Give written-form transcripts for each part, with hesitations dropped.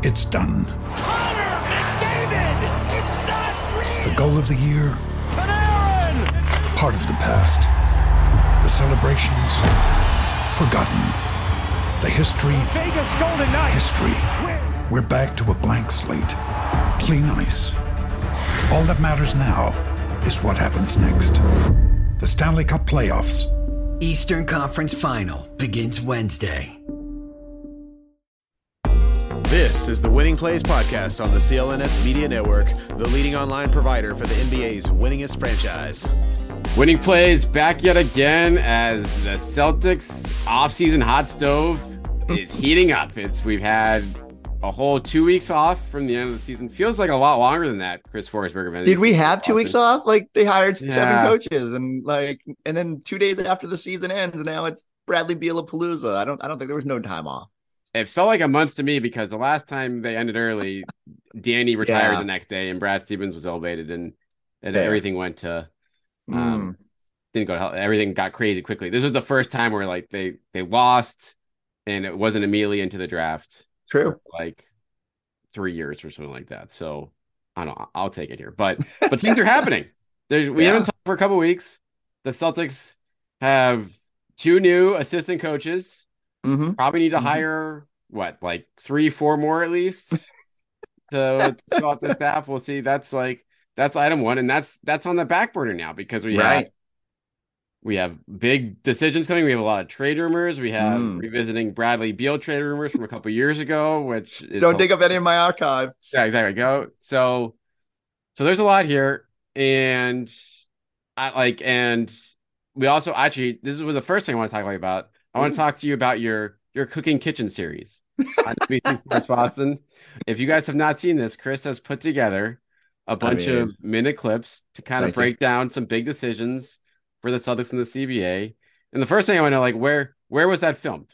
It's done. Connor McDavid! It's not real! The goal of the year? Panarin! Part of the past. The celebrations? Forgotten. The history? Vegas Golden Knights! History. We're back to a blank slate. Clean ice. All that matters now is what happens next. The Stanley Cup playoffs. Eastern Conference Final begins Wednesday. This is the Winning Plays podcast on the CLNS Media Network, the leading online provider for the NBA's winningest franchise. Winning Plays back yet again as the Celtics offseason hot stove is heating up. We've had a whole 2 weeks off from the end of the season. Feels like a lot longer than that, Chris Forsberg. Did we have 2 weeks off? Like, they hired 7 coaches and then 2 days after the season ends, and now it's Bradley Beal-a-Palooza. I don't think there was no time off. It felt like a month to me because the last time they ended early, Danny retired the next day and Brad Stevens was elevated and everything went to didn't go to hell. Everything got crazy quickly. This was the first time where like they lost and it wasn't immediately into the draft. True. Like 3 years or something like that. So I don't know. I'll take it here. But things are happening. We haven't talked for a couple weeks. The Celtics have 2 new assistant coaches. Probably need to hire like 3-4 more at least to fill out the staff. We'll see. That's item 1, and that's on the back burner now because we have big decisions coming. We have a lot of trade rumors. We have revisiting Bradley Beal trade rumors from a couple years ago, which is don't dig up any of my archive. Yeah, exactly. Go. So there's a lot here, and we also actually this was the first thing I want to talk about. I want to talk to you about your cooking kitchen series on NBC Sports Boston. If you guys have not seen this, Chris has put together a bunch of minute clips to kind of break down some big decisions for the Celtics and the CBA. And the first thing I want to know, like, where was that filmed?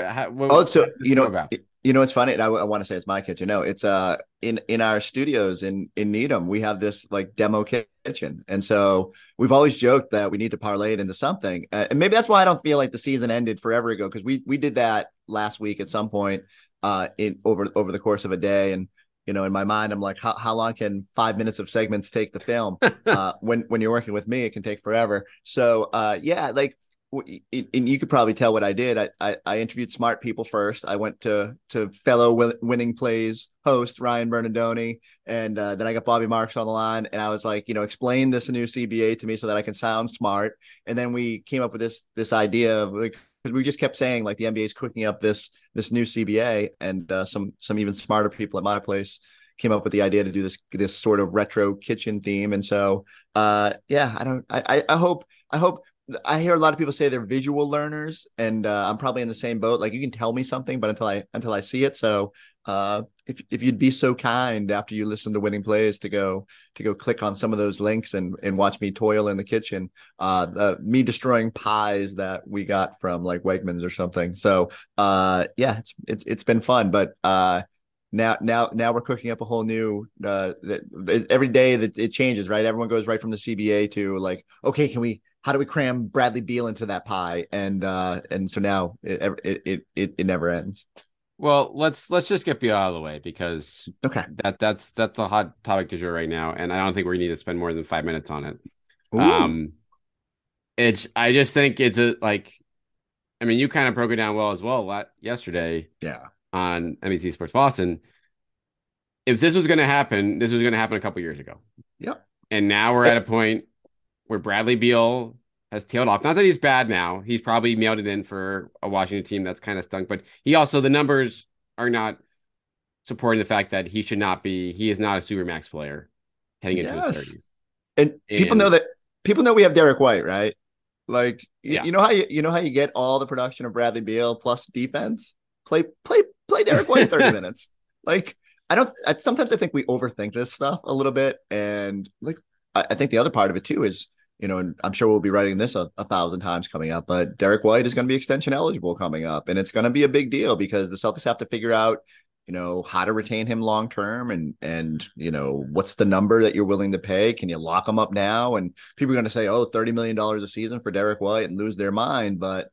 It's funny. I want to say it's my kitchen. No, it's in our studios in Needham. We have this like demo kitchen, and so we've always joked that we need to parlay it into something. And maybe that's why I don't feel like the season ended forever ago, because we did that last week at some point over the course of a day. And in my mind, I'm like, how long can 5 minutes of segments take to film? When you're working with me, it can take forever. So and you could probably tell what I did. I interviewed smart people first. I went to fellow Winning Plays host Ryan Bernardoni, and then I got Bobby Marks on the line, and I was like, explain this new CBA to me so that I can sound smart. And then we came up with this idea of like, because we just kept saying like the NBA is cooking up this new CBA, and some even smarter people at my place came up with the idea to do this sort of retro kitchen theme. And so I hope. I hear a lot of people say they're visual learners, and I'm probably in the same boat. Like, you can tell me something, but until I see it. So if you'd be so kind after you listen to Winning Plays to go click on some of those links and watch me toil in the kitchen, me destroying pies that we got from like Wegmans or something. So it's been fun, but now we're cooking up a whole new every day that it changes, right? Everyone goes right from the CBA to like, okay, how do we cram Bradley Beal into that pie? And so now it never ends. Well, let's just get Beal out of the way, because that's the hot topic du jour right now, and I don't think we need to spend more than 5 minutes on it. I just think it's you kind of broke it down well as well yesterday. Yeah. On NBC Sports Boston. If this was going to happen, this was going to happen a couple years ago. Yep. And now we're at a point where Bradley Beal has tailed off. Not that he's bad now. He's probably mailed it in for a Washington team that's kind of stunk, but the numbers are not supporting the fact that he is not a supermax player heading into his 30s. And people know we have Derek White, right? Like, you know how you get all the production of Bradley Beal plus defense? Play Derek White 30 minutes. Like, sometimes I think we overthink this stuff a little bit. And like, I think the other part of it too is, and I'm sure we'll be writing this a 1,000 times coming up, but Derek White is going to be extension eligible coming up. And it's going to be a big deal because the Celtics have to figure out, how to retain him long-term and what's the number that you're willing to pay? Can you lock him up now? And people are going to say, $30 million a season for Derek White and lose their mind. But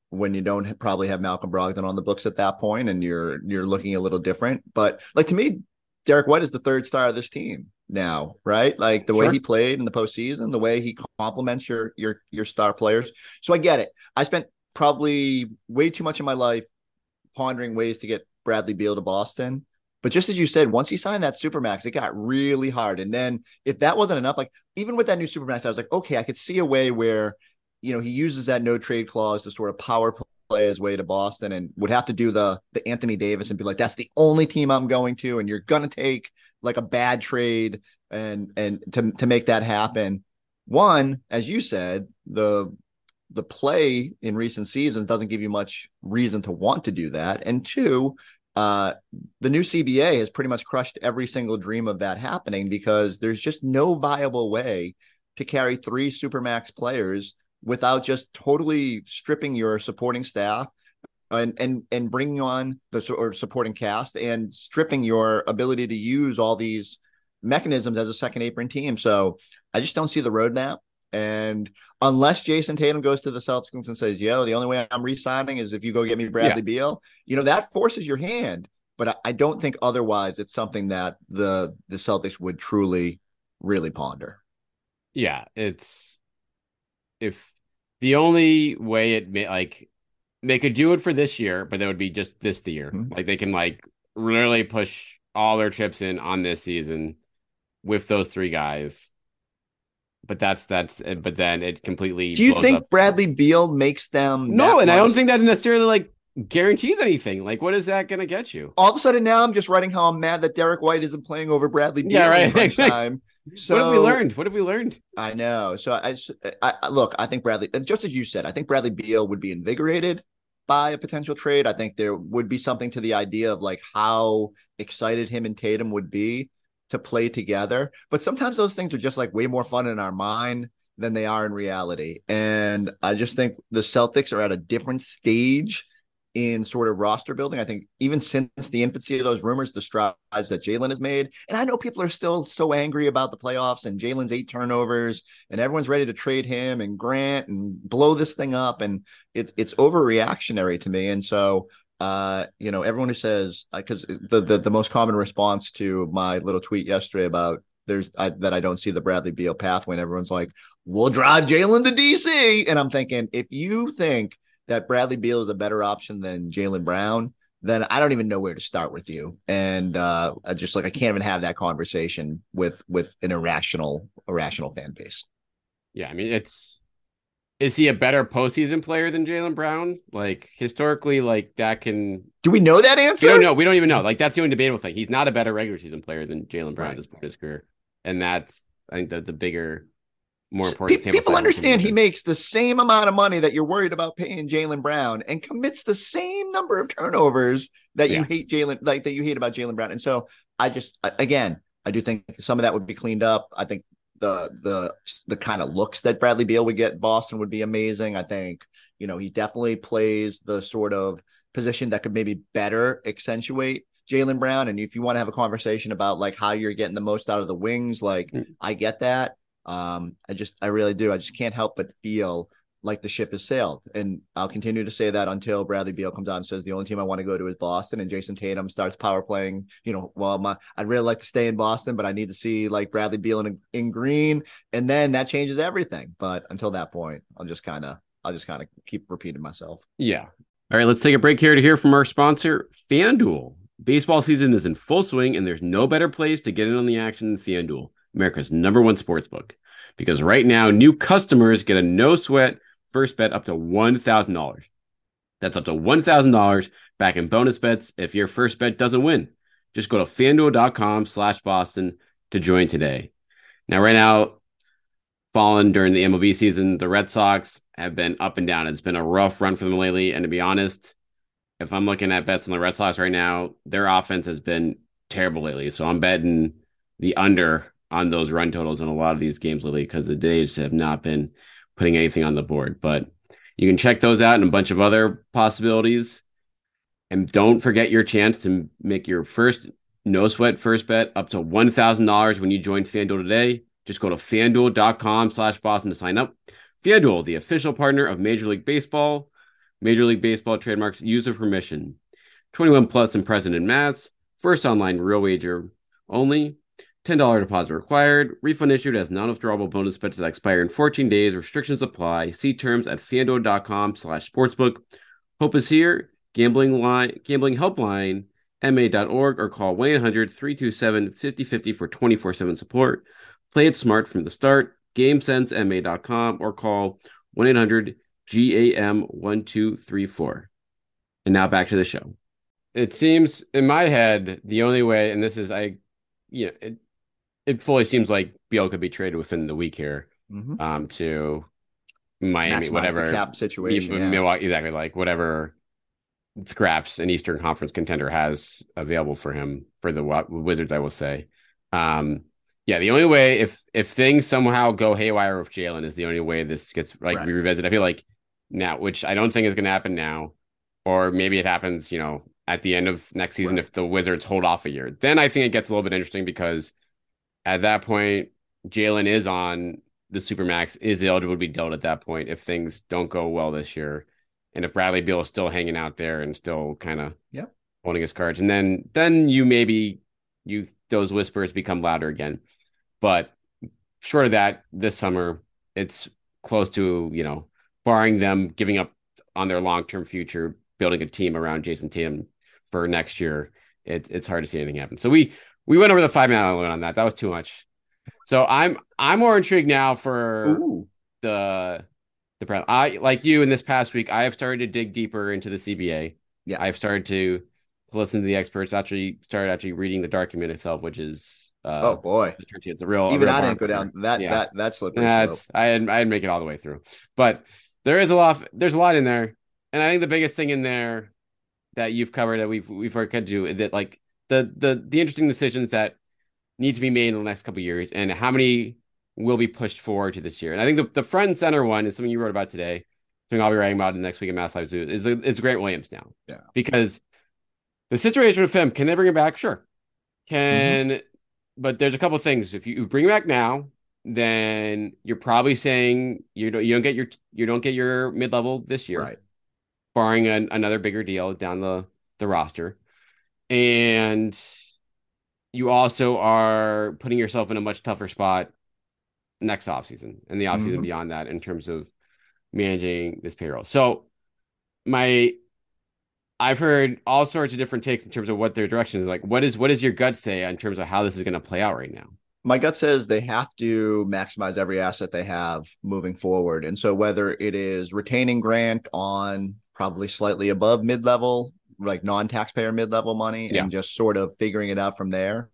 when you don't probably have Malcolm Brogdon on the books at that point, and you're looking a little different. But like, to me, Derek White is the third star of this team now, right? Like the way he played in the postseason, the way he complements your star players. So I get it. I spent probably way too much of my life pondering ways to get Bradley Beal to Boston. But just as you said, once he signed that Supermax, it got really hard. And then if that wasn't enough, like even with that new Supermax, I was like, okay, I could see a way where, he uses that no trade clause to sort of power play his way to Boston, and would have to do the Anthony Davis and be like, that's the only team I'm going to, and you're going to take like a bad trade and to make that happen. One, as you said, the play in recent seasons doesn't give you much reason to want to do that. And two, the new CBA has pretty much crushed every single dream of that happening, because there's just no viable way to carry 3 Supermax players without just totally stripping your supporting staff and bringing on the supporting cast and stripping your ability to use all these mechanisms as a second apron team. So I just don't see the roadmap. And unless Jason Tatum goes to the Celtics and says, the only way I'm re-signing is if you go get me Bradley Beal, that forces your hand. But I don't think otherwise it's something that the Celtics would truly, really ponder. Yeah, if the only way they could do it for this year, but that would be just the year. Mm-hmm. Like they can literally push all their chips in on this season with those 3 guys. But but then it completely. Do you think Bradley Beal makes them? No, and I don't think that necessarily guarantees anything. Like, what is that going to get you? All of a sudden, now I'm just writing how I'm mad that Derek White isn't playing over Bradley Beal. Yeah, right. In time. So what have we learned? I know. So I look. I think Bradley, just as you said, I think Bradley Beal would be invigorated by a potential trade. I think there would be something to the idea of how excited him and Tatum would be to play together. But sometimes those things are just way more fun in our mind than they are in reality. And I just think the Celtics are at a different stage in sort of roster building. I think even since the infancy of those rumors, the strides that Jalen has made. And I know people are still so angry about the playoffs and Jalen's 8 turnovers and everyone's ready to trade him and Grant and blow this thing up. And it's overreactionary to me. And so, everyone who says, because the most common response to my little tweet yesterday about that I don't see the Bradley Beal pathway, and everyone's like, we'll drive Jalen to DC. And I'm thinking, if you think that Bradley Beal is a better option than Jaylen Brown, then I don't even know where to start with you. And I can't even have that conversation with an irrational fan base. Yeah, I mean, is he a better postseason player than Jaylen Brown? Historically, that can. Do we know that answer? We don't know. We don't even know. That's the only debatable thing. He's not a better regular season player than Jaylen Brown at this point in his career, and that's, I think, the bigger, more important. People understand he makes the same amount of money that you're worried about paying Jaylen Brown, and commits the same number of turnovers that you hate that you hate about Jaylen Brown. And so I do think some of that would be cleaned up. I think the kind of looks that Bradley Beal would get in Boston would be amazing. I think, he definitely plays the sort of position that could maybe better accentuate Jaylen Brown. And if you want to have a conversation about how you're getting the most out of the wings, I get that. I really do. I just can't help but feel like the ship has sailed. And I'll continue to say that until Bradley Beal comes out and says the only team I want to go to is Boston, and Jason Tatum starts power playing, I'd really like to stay in Boston, but I need to see Bradley Beal in green. And then that changes everything. But until that point, I'll just kind of keep repeating myself. Yeah. All right, let's take a break here to hear from our sponsor, FanDuel. Baseball season is in full swing, and there's no better place to get in on the action than FanDuel, America's #1 sportsbook. Because right now, new customers get a no-sweat first bet up to $1,000. That's up to $1,000 back in bonus bets if your first bet doesn't win. Just go to FanDuel.com/Boston to join today. Now, right now, fallen during the MLB season, the Red Sox have been up and down. It's been a rough run for them lately. And to be honest, if I'm looking at bets on the Red Sox right now, their offense has been terrible lately. So I'm betting the under on those run totals in a lot of these games lately, because the Days have not been putting anything on the board. But you can check those out and a bunch of other possibilities. And don't forget your chance to make your first no-sweat first bet up to $1,000 when you join FanDuel today. Just go to FanDuel.com/Boston to sign up. FanDuel, the official partner of Major League Baseball. Major League Baseball trademarks, user permission. 21 plus and present in Mass. First online real wager only. $10 deposit required. Refund issued as non-withdrawable bonus bets that expire in 14 days. Restrictions apply. See terms at fanduel.com/sportsbook. Hope is here. Gambling helpline, ma.org, or call 1-800-327-5050 for 24/7 support. Play it smart from the start. GameSenseMA.com or call 1-800-GAM-1234. And now back to the show. It seems in my head the only way, and this is it fully seems like Beal could be traded within the week here, to Miami, Maximize whatever the cap situation, Milwaukee, exactly, like whatever scraps an Eastern Conference contender has available for him for the Wizards, I will say. The only way if things somehow go haywire with Jalen is the only way this gets revisited. I feel like now, which I don't think is going to happen now, or maybe it happens, at the end of next season if the Wizards hold off a year. Then I think it gets a little bit interesting because at that point, Jalen is on the Supermax, is eligible to be dealt at that point if things don't go well this year. And if Bradley Beal is still hanging out there and still kind of holding his cards. And then those whispers become louder again. But short of that, this summer, it's close to, barring them giving up on their long-term future, building a team around Jason Tatum for next year, it's hard to see anything happen. So we went over the 5-minute limit on that. That was too much. So I'm more intrigued now for the I, like you, in this past week, I have started to dig deeper into the CBA. Yeah, I've started to listen to the experts. Started reading the document itself, which is oh boy, it's a real. Even a real I didn't go down that slippery slope. I didn't make it all the way through, but there's a lot in there, and I think the biggest thing in there that you've covered that we've already got to do that, like the interesting decisions that need to be made in the next couple of years, and how many will be pushed forward to this year. And I think the front and center one is something you wrote about today, something I'll be writing about next week in Mass Live Zoo, is Grant Williams now. Yeah. Because the situation with him, can they bring him back? Sure. But there's a couple of things. If you bring him back now, then you're probably saying you don't get your mid-level this year. Right. Barring another bigger deal down the roster. And you also are putting yourself in a much tougher spot next offseason and the offseason beyond that in terms of managing this payroll. So I've heard all sorts of different takes in terms of what their direction is. Like, what does your gut say in terms of how this is going to play out right now? My gut says they have to maximize every asset they have moving forward. And so whether it is retaining Grant on probably slightly above mid-level, like non-taxpayer mid-level money, and just sort of figuring it out from there.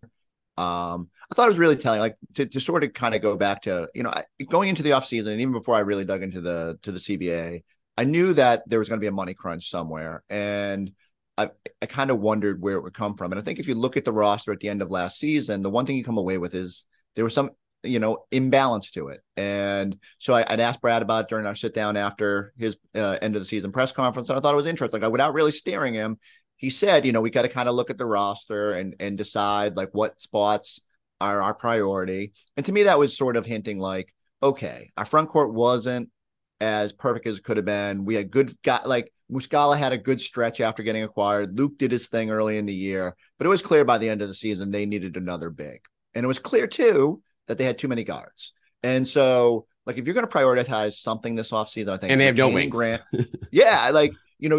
I thought it was really telling, like to sort of kind of go back to, going into the offseason, and even before I really dug into the CBA, I knew that there was going to be a money crunch somewhere. And I kind of wondered where it would come from. And I think if you look at the roster at the end of last season, the one thing you come away with is there was some, imbalance to it. And so I'd asked Brad about it during our sit down after his end of the season press conference. And I thought it was interesting. Like, without really steering him, he said, we got to kind of look at the roster and decide like what spots are our priority. And to me, that was sort of hinting like, okay, our front court wasn't as perfect as it could have been. We had good guys, like Muscala had a good stretch after getting acquired. Luke did his thing early in the year, but it was clear by the end of the season they needed another big. And it was clear too that they had too many guards. And so, like, if you're going to prioritize something this offseason, I think, and they have no wings. Grant, like,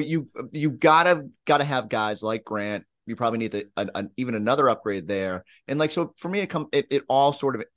you gotta have guys like Grant. You probably need even another upgrade there. And like, so for me, it all sort of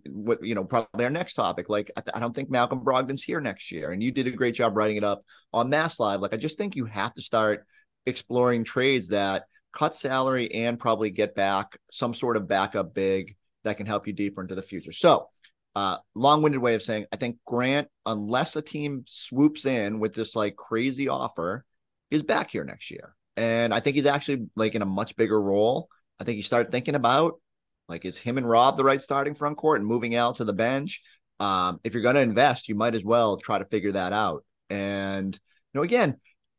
probably our next topic. Like, I don't think Malcolm Brogdon's here next year, and you did a great job writing it up on Mass Live. Like, I just think you have to start exploring trades that cut salary and probably get back some sort of backup big that can help you deeper into the future. So, long-winded way of saying, I think Grant, unless a team swoops in with this like crazy offer, is back here next year. And I think he's actually like in a much bigger role. I think you start thinking about, like, is him and Rob the right starting front court and moving out to the bench? If you're going to invest, you might as well try to figure that out. And, again,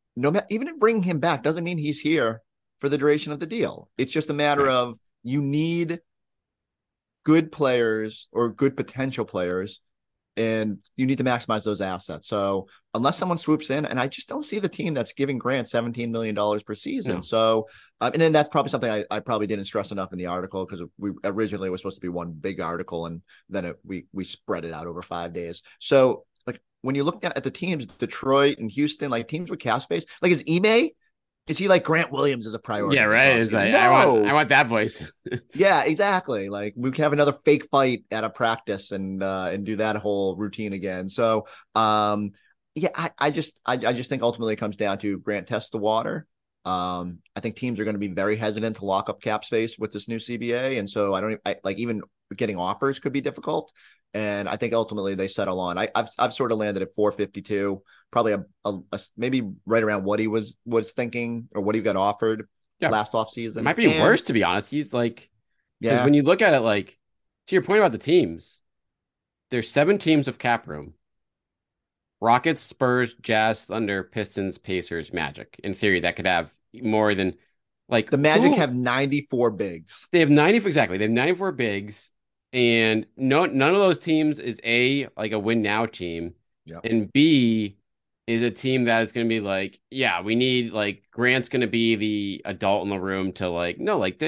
even if bringing him back doesn't mean he's here for the duration of the deal. It's just a matter of you need good players or good potential players and you need to maximize those assets. So unless someone swoops in, and I just don't see the team that's giving Grant $17 million per season. No. So, and then that's probably something I probably didn't stress enough in the article, because we originally was supposed to be one big article, and then we spread it out over 5 days. So like when you look at the teams, Detroit and Houston, like teams with cap space, like is he like Grant Williams as a priority? Yeah, right. It's like, no. I want that voice. Yeah, exactly. Like we can have another fake fight at a practice and do that whole routine again. So yeah, I just think ultimately it comes down to Grant tests the water. I think teams are going to be very hesitant to lock up cap space with this new CBA, and so even getting offers could be difficult. And I think ultimately they settle on. I've sort of landed at 452, probably a maybe right around what he was thinking or what he got offered last offseason. It might be worse, to be honest. He's like, because when you look at it, like to your point about the teams, there's 7 teams of cap room: Rockets, Spurs, Jazz, Thunder, Pistons, Pacers, Magic. In theory, that could have more than like the Magic have 94 bigs. They have 90 exactly. They have 94 bigs. And none of those teams is like a win now team, and B is a team that is going to be like, yeah, we need like Grant's going to be the adult in the room to like, no, like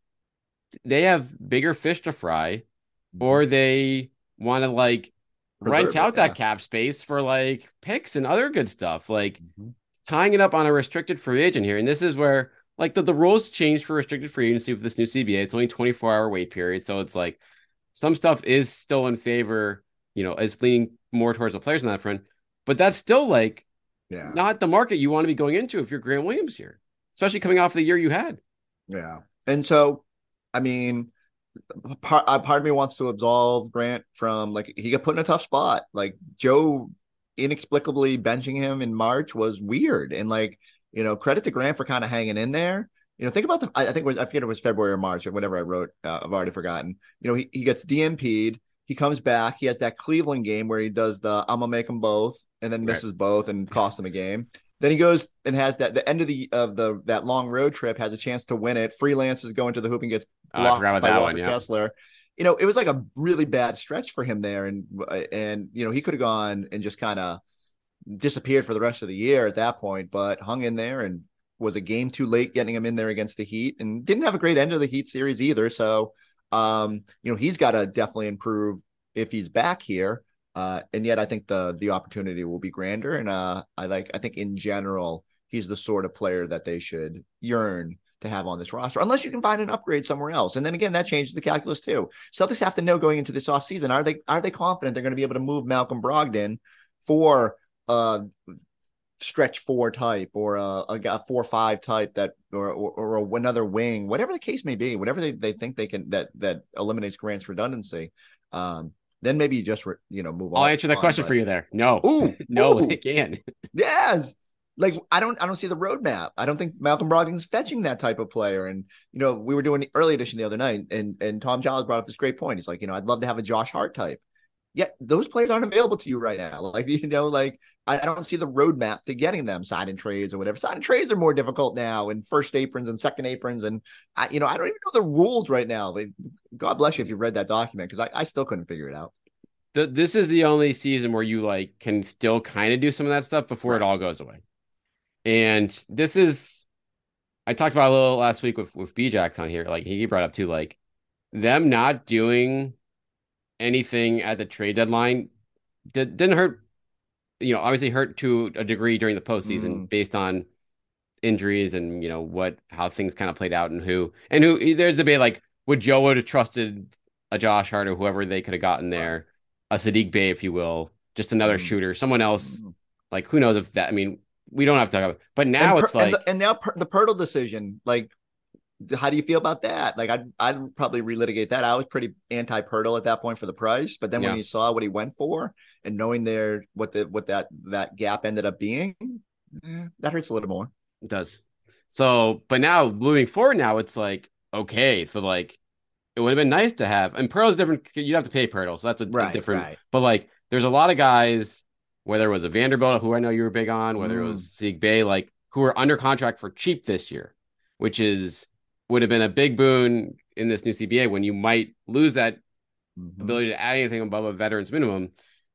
they have bigger fish to fry, or they want to like rent out that cap space for like picks and other good stuff, like tying it up on a restricted free agent here. And this is where like the rules changed for restricted free agency with this new CBA. It's only 24-hour wait period, so it's like some stuff is still in favor, is leaning more towards the players on that front. But that's still like not the market you want to be going into if you're Grant Williams here, especially coming off the year you had. Yeah. And so, I mean, part of me wants to absolve Grant from like, he got put in a tough spot. Like Joe inexplicably benching him in March was weird. And like, credit to Grant for kind of hanging in there. Think about I forget it was February or March or whatever I wrote. I've already forgotten. He gets DNP'd. He comes back. He has that Cleveland game where he does the I'm gonna make them both, and then misses both and costs him a game. Then he goes and has the end of that long road trip, has a chance to win it. Freelances going to the hoop and gets blocked by Walker Kessler. It was like a really bad stretch for him there, and he could have gone and just kind of disappeared for the rest of the year at that point, but hung in there and was a game too late getting him in there against the Heat, and didn't have a great end of the Heat series either. So, he's got to definitely improve if he's back here. And yet I think the opportunity will be grander. And I think in general, he's the sort of player that they should yearn to have on this roster, unless you can find an upgrade somewhere else. And then again, that changes the calculus too. Celtics have to know going into this offseason, are they confident they're going to be able to move Malcolm Brogdon for stretch 4 type or a 4-5 type that or another wing, whatever the case may be, whatever they think they can that eliminates Grant's redundancy. Then maybe you just move on. I'll answer that question for you there. No. No, they can. Yes. Like I don't see the roadmap. I don't think Malcolm Brogdon's fetching that type of player. And we were doing the early edition the other night, and Tom Giles brought up this great point. He's like, I'd love to have a Josh Hart type. Yet those players aren't available to you right now. Like, I don't see the roadmap to getting them sign and trades or whatever. Sign and trades are more difficult now, and first aprons and second aprons. And I don't even know the rules right now. God bless you if you've read that document, because I still couldn't figure it out. This is the only season where you like can still kind of do some of that stuff before it all goes away. And this is, I talked about a little last week with B-Jax on here. Like he brought up too, like them not doing anything at the trade deadline didn't hurt, obviously hurt to a degree during the postseason based on injuries and, how things kind of played out and who there's a debate, like, would Joe would have trusted a Josh Hart or whoever they could have gotten there, a Sadiq Bey, if you will, just another shooter, someone else, like, who knows if that, I mean, we don't have to talk about it, but now it's like, and now the Pirtle decision, like, how do you feel about that? Like, I'd probably relitigate that. I was pretty anti-Pirtle at that point for the price, but then when you saw what he went for and knowing what that gap ended up being, that hurts a little more. It does. So, but now moving forward, now it's like, okay, so like, it would have been nice to have, and Pirtle's different. You'd have to pay Pirtle, so that's a different. Right. But like, there's a lot of guys, whether it was a Vanderbilt, who I know you were big on, whether it was Sadiq Bey, like, who are under contract for cheap this year, which would have been a big boon in this new CBA when you might lose that ability to add anything above a veteran's minimum.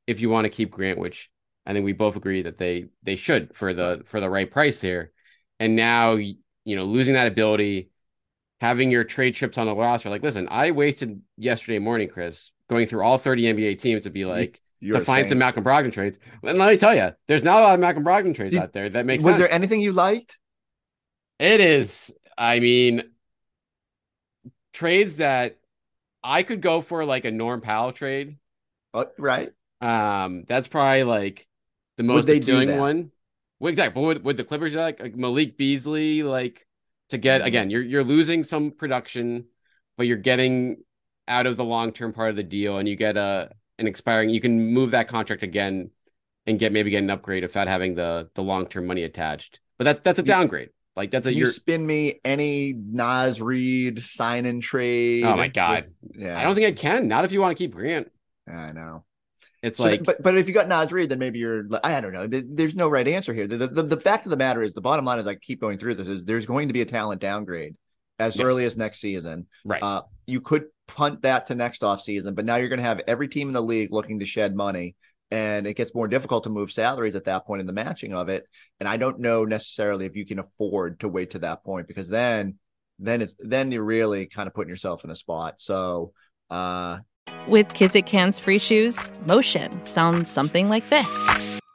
if you want to keep Grant, which I think we both agree that they should for the right price here. And now, losing that ability, having your trade chips on the roster. Like, listen, I wasted yesterday morning, Chris, going through all 30 NBA teams to be like, to find some Malcolm Brogdon trades. And let me tell you, there's not a lot of Malcolm Brogdon trades out there that makes sense. Was there anything you liked? It is, I mean, trades that I could go for, like a Norm Powell trade. Right. That's probably like the most appealing one. Well, exactly. But would the Clippers like Malik Beasley, like, to get, again, you're losing some production, but you're getting out of the long-term part of the deal, and you get an expiring, you can move that contract again and get an upgrade without having the long-term money attached. But that's a downgrade. Like, that's you spin me any Naz Reid sign and trade. Oh my God. I don't think I can. Not if you want to keep Grant. I know. It's so like, but if you got Naz Reid, then maybe you're, I don't know. There's no right answer here. The fact of the matter is, the bottom line is, I keep going through this, is there's going to be a talent downgrade as early as next season. Right. You could punt that to next offseason, but now you're going to have every team in the league looking to shed money, and it gets more difficult to move salaries at that point in the matching of it. And I don't know necessarily if you can afford to wait to that point, because then you're really kind of putting yourself in a spot. So, with Kizik hands-free shoes, motion sounds something like this.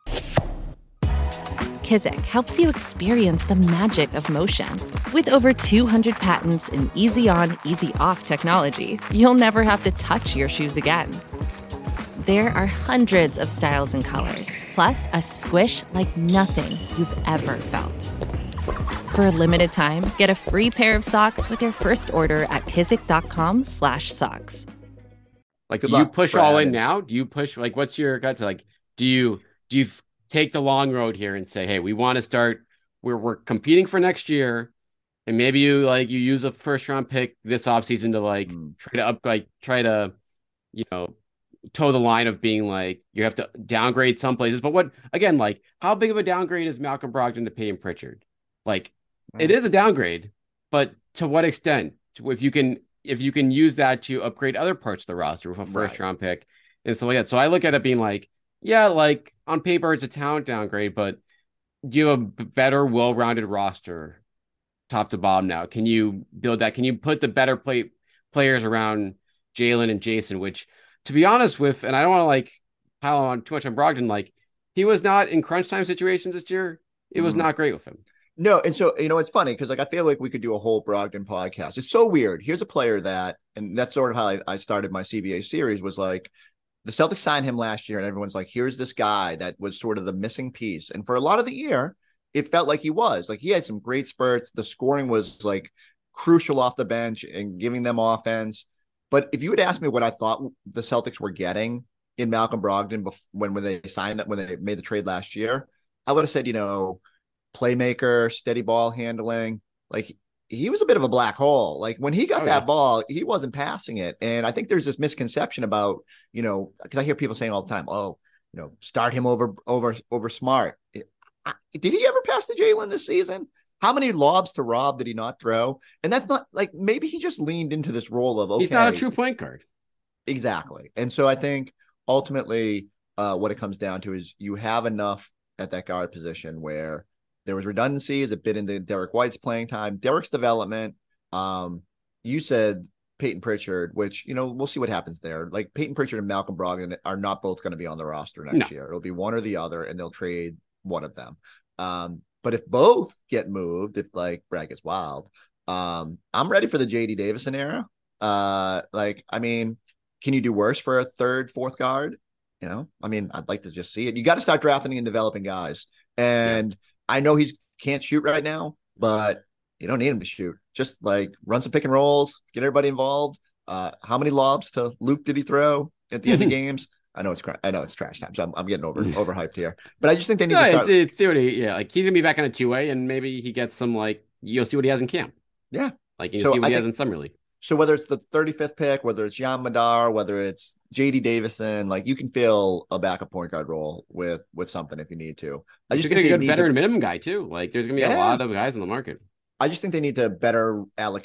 Kizik helps you experience the magic of motion. With over 200 patents and easy-on, easy-off technology, you'll never have to touch your shoes again. There are hundreds of styles and colors, plus a squish like nothing you've ever felt. For a limited time, get a free pair of socks with your first order at kizik.com/socks. Like, do you push all in now? Do you push, like, what's your gut to, like, do you take the long road here and say, hey, we want to start, we're competing for next year, and maybe you use a first round pick this offseason to try to toe the line of being like, you have to downgrade some places. But what, again, like, how big of a downgrade is Malcolm Brogdon to Peyton Pritchard? Like, it is a downgrade, but to what extent? If you can use that to upgrade other parts of the roster with a first round pick and stuff like that. So I look at it being like, yeah, like, on paper it's a talent downgrade, but do you have a better, well-rounded roster top to bottom now? Can you build that? Can you put the better players around Jalen and Jason, which, to be honest with, and I don't want to like pile on too much on Brogdon, like, he was not in crunch time situations this year. It was not great with him. No, and so, it's funny because, like, I feel like we could do a whole Brogdon podcast. It's so weird. Here's a player that, and that's sort of how I started my CBA series, was like, the Celtics signed him last year, and everyone's like, here's this guy that was sort of the missing piece. And for a lot of the year, it felt like he was. Like, he had some great spurts. The scoring was, like, crucial off the bench and giving them offense. But if you had asked me what I thought the Celtics were getting in Malcolm Brogdon when they signed it, when they made the trade last year, I would have said, playmaker, steady ball handling. Like, he was a bit of a black hole. Like, when he got that ball, he wasn't passing it. And I think there's this misconception about, because I hear people saying all the time, start him over Smart. Did he ever pass to Jalen this season? How many lobs to Rob did he not throw? And that's not, like, maybe he just leaned into this role of, okay, he's not a true point guard. Exactly. And so I think ultimately what it comes down to is you have enough at that guard position where there was redundancies, a bit into Derek White's playing time, Derek's development. You said Peyton Pritchard, which, we'll see what happens there. Like, Peyton Pritchard and Malcolm Brogdon are not both going to be on the roster next year. It'll be one or the other, and they'll trade one of them. But if both get moved, if, like, Brad gets wild, I'm ready for the JD Davison era. Can you do worse for a third, fourth guard? I'd like to just see it. You got to start drafting and developing guys. And I know he can't shoot right now, but you don't need him to shoot. Just, like, run some pick and rolls, get everybody involved. How many lobs to Luke did he throw at the end of games? I know it's trash time, so I'm getting overhyped here. But I just think they need to start. It's theory, like, he's gonna be back on a 2-way, and maybe he gets some, like, you'll see what he has in camp. Yeah, like, you'll see what he has in summer league. So whether it's the 35th pick, whether it's Jan Madar, whether it's JD Davison, like, you can fill a backup point guard role with something if you need to. I just think a good veteran minimum guy too. Like, there's gonna be a lot of guys in the market. I just think they need to better allocate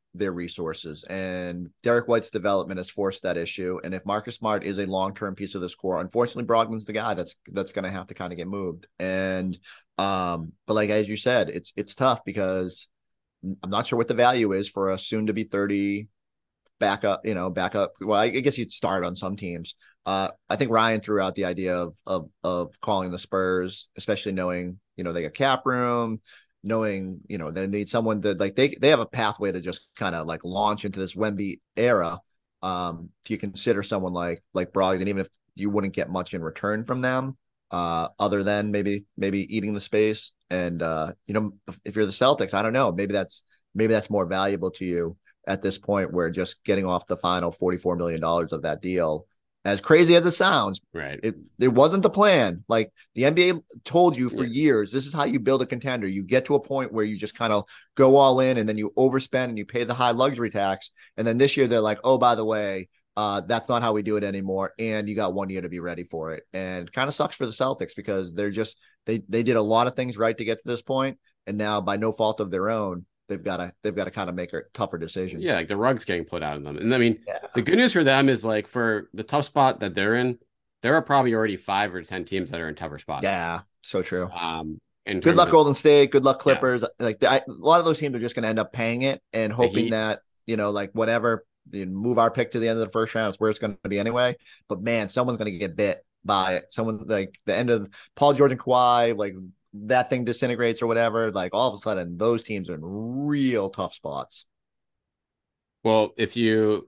their resources, and Derek White's development has forced that issue. And if Marcus Smart is a long-term piece of this core, unfortunately Brogdon's the guy that's going to have to kind of get moved. And but like as you said, it's tough because I'm not sure what the value is for a soon to be 30 backup. Well, I guess you'd start on some teams. I think Ryan threw out the idea of calling the Spurs, especially knowing they got cap room, knowing they need someone to like they have a pathway to just kind of like launch into this Wemby era. Do you consider someone like Brogdon, even if you wouldn't get much in return from them, other than maybe eating the space? And if you're the Celtics, I don't know, maybe that's more valuable to you at this point, where just getting off the final $44 million of that deal, as crazy as it sounds, right? It wasn't the plan. Like the NBA told you for years, this is how you build a contender. You get to a point where you just kind of go all in, and then you overspend and you pay the high luxury tax. And then this year they're like, oh, by the way, that's not how we do it anymore. And you got 1 year to be ready for it. And it kind of sucks for the Celtics because they're just they did a lot of things right to get to this point, and now by no fault of their own, they've got to kind of make a tougher decision. Yeah, like the rug's getting put out of them. And I mean, the good news for them is like for the tough spot that they're in, there are probably already 5 or 10 teams that are in tougher spots. Yeah, so true. And good luck, Golden State. Good luck, Clippers. Yeah. Like a lot of those teams are just going to end up paying it and hoping that like whatever, move our pick to the end of the first round is where it's going to be anyway. But man, someone's going to get bit by it. Someone like the end of Paul George and Kawhi, like that thing disintegrates or whatever, like all of a sudden those teams are in real tough spots. Well, if you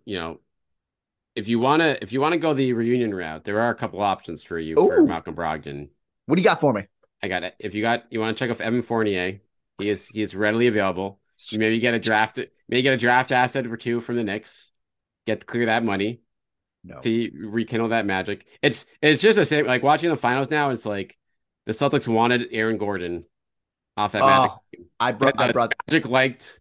want to go the reunion route, there are a couple options for you for Malcolm Brogdon. What do you got for me? I got it. If you want to check off Evan Fournier, he is readily available. You maybe get a draft asset or 2 from the Knicks, get to clear that money. No. To rekindle that magic. It's just the same, like watching the finals now, it's like the Celtics wanted Aaron Gordon off that Magic team. I brought Magic liked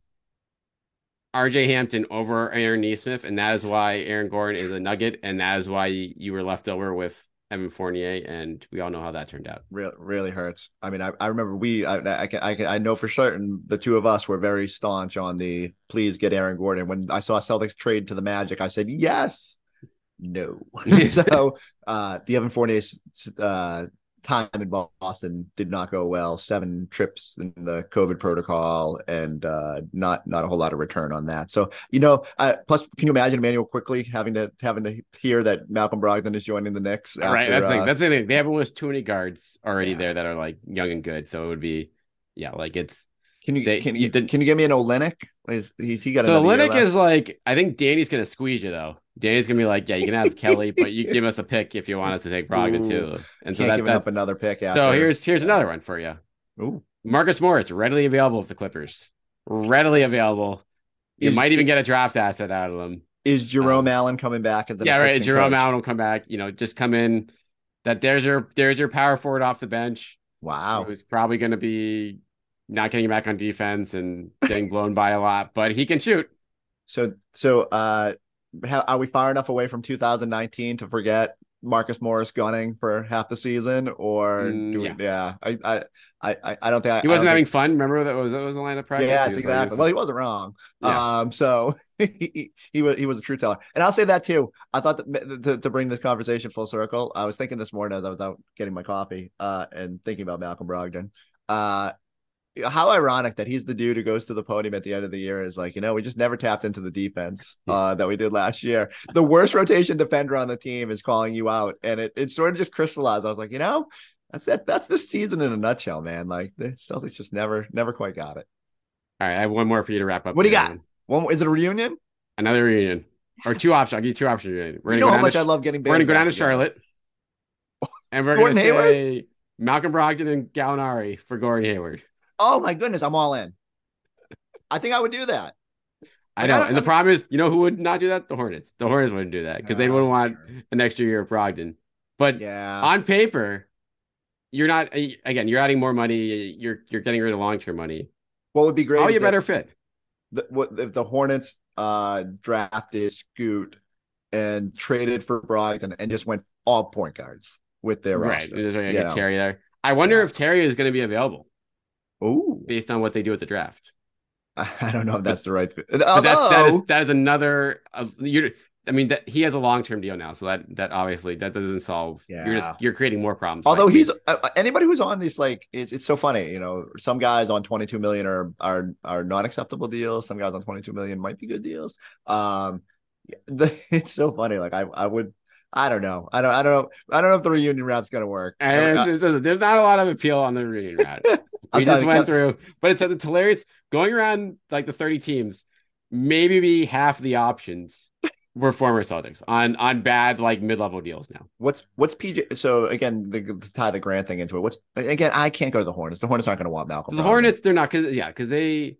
RJ Hampton over Aaron Nesmith, and that is why Aaron Gordon is a Nugget, and that is why you were left over with Evan Fournier, and we all know how that turned out. Really hurts. I mean, I remember I know for certain the two of us were very staunch on the please get Aaron Gordon. When I saw Celtics trade to the Magic, I said yes. No. So the Evan Fournier time in Boston did not go well. 7 trips in the COVID protocol, and not a whole lot of return on that. So plus, can you imagine Emmanuel Quickly having to hear that Malcolm Brogdon is joining the Knicks? Right, that's the thing. They haven't listed too many guards already there that are like young and good. So it would be like it's. Can you give me an Olynyk? He got? So Olynyk is like, I think Danny's gonna squeeze you though. Danny's gonna be like, yeah, you can have Kelly, but you give us a pick if you want us to take Brogdon too. And so that's up another pick. After. So here's another one for you. Ooh. Marcus Morris, readily available with the Clippers. Readily available. You might even get a draft asset out of them. Is Jerome Allen coming back as an assistant Jerome coach? Allen will come back. Just come in. That there's your power forward off the bench. Wow. Who's probably going to be not getting back on defense and getting blown by a lot, but he can shoot. So are we far enough away from 2019 to forget Marcus Morris gunning for half the season? Or I don't think he wasn't having fun. Remember that was the line of practice. Yes, exactly. Well, he wasn't wrong. Yeah. So he was a true teller. And I'll say that too. I thought that to bring this conversation full circle, I was thinking this morning as I was out getting my coffee and thinking about Malcolm Brogdon. How ironic that he's the dude who goes to the podium at the end of the year is like, we just never tapped into the defense that we did last year. The worst rotation defender on the team is calling you out. And it sort of just crystallized. I was like, that's it. That's this season in a nutshell, man. Like the Celtics just never quite got it. All right. I have one more for you to wrap up. What do you got? One, is it a reunion? Another reunion or 2 options. I'll give you 2 options. We're how much I love getting We're going to go down to Charlotte and we're going to say Malcolm Brogdon and Gallinari for Gordon Hayward. Oh my goodness, I'm all in. I think I would do that. I know. And the problem is, who would not do that? The Hornets. The Hornets wouldn't do that because they wouldn't want an extra year of Brogdon. But on paper, you're not, again, you're adding more money. You're getting rid of long-term money. What would be great? Probably a better fit. If the Hornets drafted Scoot and traded for Brogdon and just went all point guards with their roster. Right. Just get Terry there. I wonder if Terry is going to be available. Oh, based on what they do at the draft. I don't know if that's the right fit. But Although, that is another. I mean, that he has a long-term deal now, so that obviously that doesn't solve. Yeah. You're creating more problems. although he's anybody who's on these, like, it's so funny. Some guys on 22 million are not acceptable deals. Some guys on 22 million might be good deals. It's so funny. Like I would. I don't know. I don't know. I don't know if the reunion route's gonna work. There's not a lot of appeal on the reunion route. We just went through, but it's hilarious going around like the 30 teams. Maybe half the options were former Celtics on bad like mid-level deals now. What's PJ? So again, to tie the Grant thing into it. I can't go to the Hornets. The Hornets aren't going to want Malcolm. The Hornets, they're not because they're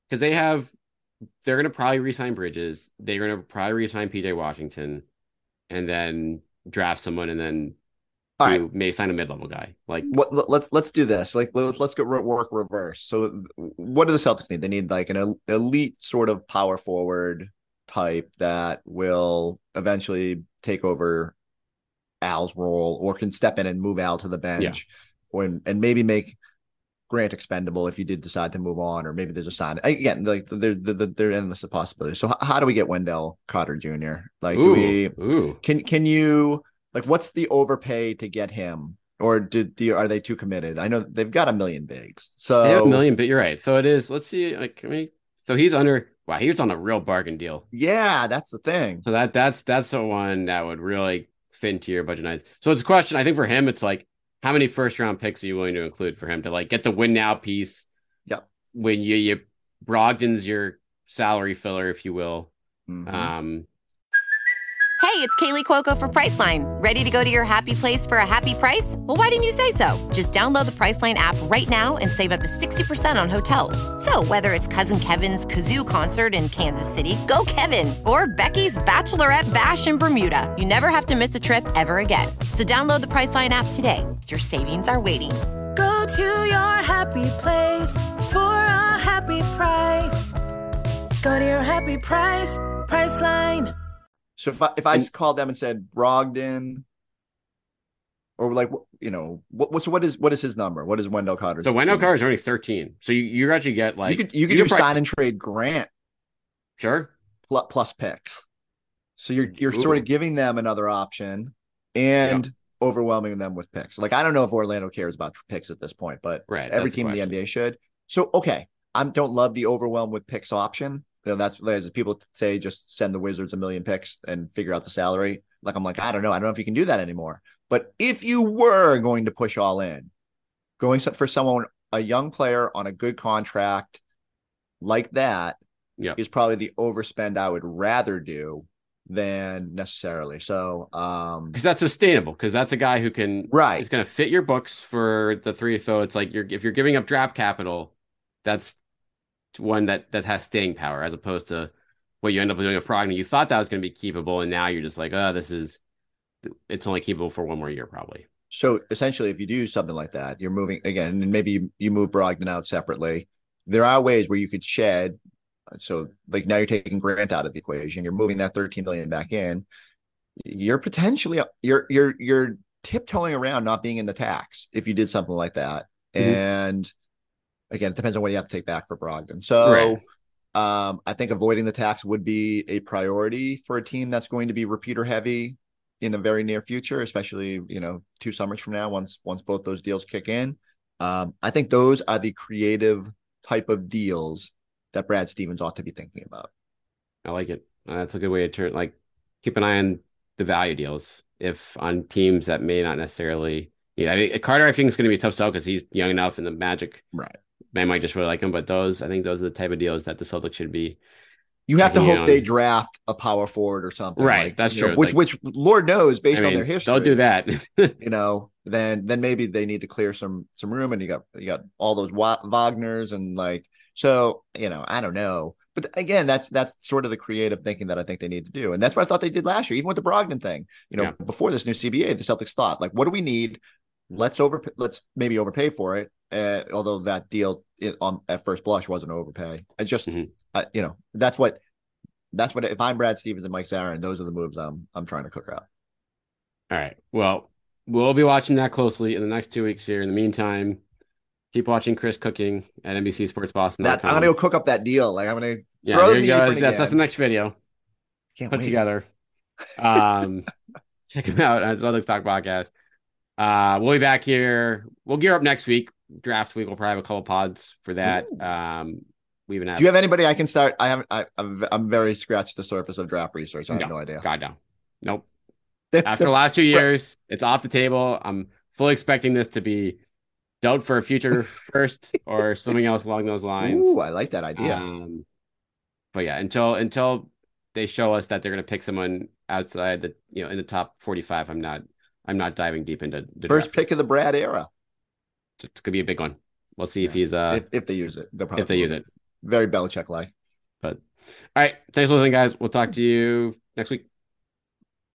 going to probably re-sign Bridges. They're going to probably re-sign PJ Washington, and then draft someone, and then may sign a mid-level guy. Like let's do this. Like let's go work reverse. So what do the Celtics need? They need like an elite sort of power forward type that will eventually take over Al's role, or can step in and move Al to the bench, and maybe make Grant expendable if you did decide to move on, or maybe there's a sign. Again, like they're endless of possibilities. So how do we get Wendell Carter Jr.? Like, can you, like, what's the overpay to get him? Or are they too committed? I know they've got $1 million bigs. So they have $1 million, but you're right. So it is. Let's see. Like, so he's under. Wow, he was on a real bargain deal. Yeah, that's the thing. So that's the one that would really fit into your budget nights. So it's a question. I think for him, it's like, how many first round picks are you willing to include for him to like get the win now piece? Yep. When you Brogdon's your salary filler, if you will. Mm-hmm. Hey, it's Kaylee Cuoco for Priceline. Ready to go to your happy place for a happy price? Well, why didn't you say so? Just download the Priceline app right now and save up to 60% on hotels. So whether it's Cousin Kevin's Kazoo Concert in Kansas City, go Kevin, or Becky's Bachelorette Bash in Bermuda, you never have to miss a trip ever again. So download the Priceline app today. Your savings are waiting. Go to your happy place for a happy price. Go to your happy price, Priceline. So if I just called them and said Brogdon, or like, what is his number? What is Wendell Carter's? So Wendell Carter's only 13. So you actually get like you could sign and trade Grant, sure, plus picks. So you're sort of giving them another option and overwhelming them with picks. Like, I don't know if Orlando cares about picks at this point, but every team in the NBA should. So I don't love the overwhelm with picks option. That's people say just send the Wizards $1 million picks and figure out the salary. Like, I'm like, I don't know if you can do that anymore. But if you were going to push all in, going for someone, a young player on a good contract like that, is probably the overspend I would rather do than necessarily. So because that's sustainable, because that's a guy who can it's going to fit your books for the three. So it's like if you're giving up draft capital, that's one that has staying power, as opposed to what you end up doing with Brogdon. You thought that was going to be keepable, and now you're just like, it's only keepable for one more year probably. So essentially, if you do something like that, you're moving again, and maybe you move Brogdon out separately. There are ways where you could shed. So like now you're taking Grant out of the equation. You're moving that 13 million back in. You're potentially you're tiptoeing around not being in the tax if you did something like that. Mm-hmm. And again, it depends on what you have to take back for Brogdon. So I think avoiding the tax would be a priority for a team that's going to be repeater heavy in the very near future, especially 2 summers from now, once both those deals kick in. I think those are the creative type of deals that Brad Stevens ought to be thinking about. I like it. That's a good way to keep an eye on the value deals if on teams that may not necessarily. Carter, I think, is going to be a tough sell because he's young enough, and the Magic they might just really like him. But I think those are the type of deals that the Celtics should be. You have to hope they draft a power forward or something, right? That's true. Which Lord knows, based on their history, don't do that. Then maybe they need to clear some room, and you got all those Wagners and so I don't know. But again, that's sort of the creative thinking that I think they need to do. And that's what I thought they did last year, even with the Brogdon thing. Before this new CBA, the Celtics thought, what do we need? Let's maybe overpay for it. Although that deal at first blush wasn't overpay. I just, that's what if I'm Brad Stevens and Mike Zarin, those are the moves I'm trying to cook up. All right. Well, we'll be watching that closely in the next 2 weeks here. In the meantime, Keep watching Chris cooking at NBC Sports Boston. I'm gonna go cook up that deal. Like I'm gonna throw in the apron again. That's the next video. Can't put wait. Together. Check him out on Celtics Talk Podcast. We'll be back here. We'll gear up next week. Draft week. We'll probably have a couple pods for that. We even have. Do you have anybody I can start? I haven't. I'm very scratched the surface of draft research. I have no idea. God no. Nope. After the last 2 years, it's off the table. I'm fully expecting this to be Doug for a future first or something else along those lines. Ooh, I like that idea. But yeah, until they show us that they're going to pick someone outside the in the top 45, I'm not diving deep into the first draft. Pick of the Brad era. It's going to be a big one. We'll see if he's if they use it. If they use it. Very Belichick-like. But all right, thanks for listening, guys. We'll talk to you next week.